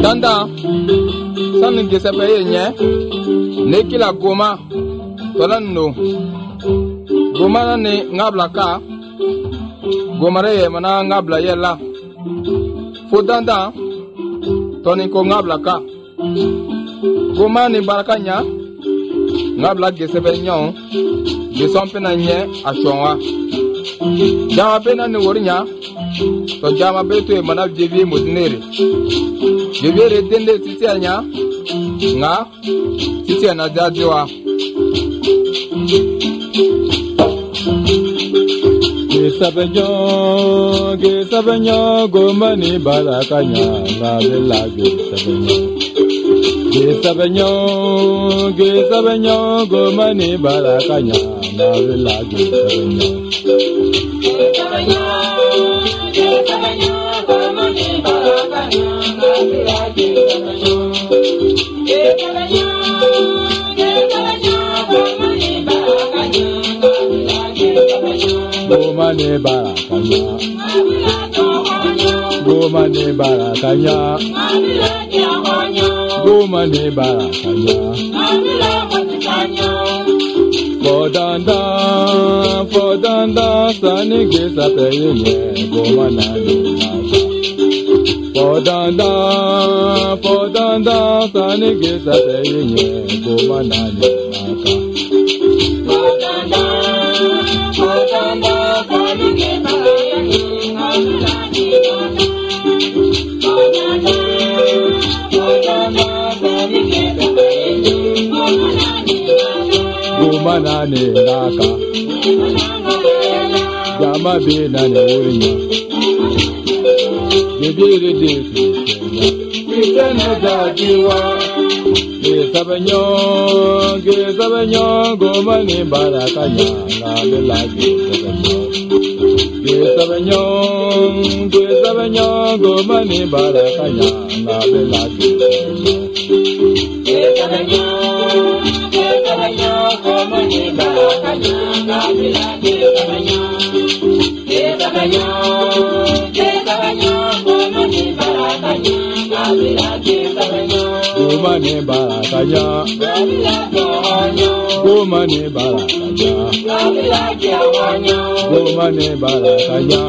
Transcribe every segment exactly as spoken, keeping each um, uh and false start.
Danda, Samin Gisape, Nekila Goma, Tolano, Goma ne Nablaka, Gomare Mana Nabla Yella, Fudanda, Toniko Nablaka, Goma ni Barakanya, Nabla Gisape Nyon, Gisampena Ashonwa, Jama Pena Nurinya, to Jama Beto Mana Jivi Mudneri. Jivere dende titianya nga titiana jadwa Gesabenyo gesabenyo gomani barakanya nga bela gesabenyo Gesabenyo gesabenyo gomani barakanya nga bela gesabenyo Gesabenyo gesabenyo gomani barakanya Gomane barakanya, Gomane barakanya, Gomane barakanya, Podanda, Podanda, Sani Gisape ye, Gomanani naka. Podanda, Podanda, Sani Gisape ye, Gomanani naka. Podanda, Podanda, Sani Gisape ye, Gomanani naka. Podanda, Podanda, Sani Gisape ye, Gomanani naka. Gomanani naka. Jama bina ne urinya. Gibiri desi kenya, kitene jajiwa. Gesabenyo, gesabenyo, gomani barakanya, ngamela gesabenyo. Gesabenyo, gesabenyo, gomani barakanya, ngamela gesabenyo. Gesabenyo, gesabenyo, gomani barakanya, ngamela gesabenyo. Gesabenyo, gesabenyo, gomani barakanya, ngamela gesabenyo. Gomani barakanya, Gomani barakanya, Gomani barakanya,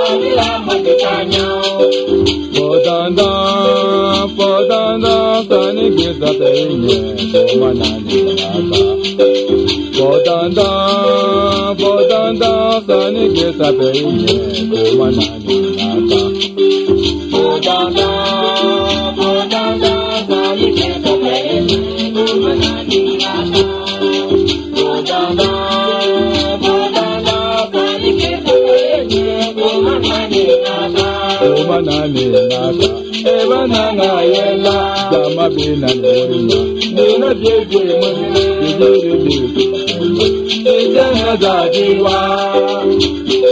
Podanda, Podanda, Sani Gisape ye, Gomanani naka. Podanda, Podanda, Sani Gisape ye, Gomanani naka. Podanda, Podanda, Sani Gisape ye, Gomanani naka. Podanda, Podanda, Sani Gisape ye, Gomanani naka. Gomanani naka. Eva nanga yela, Jama bina nurinya. Nina jeje mune, jeje jeje. Jeje na zajiwa.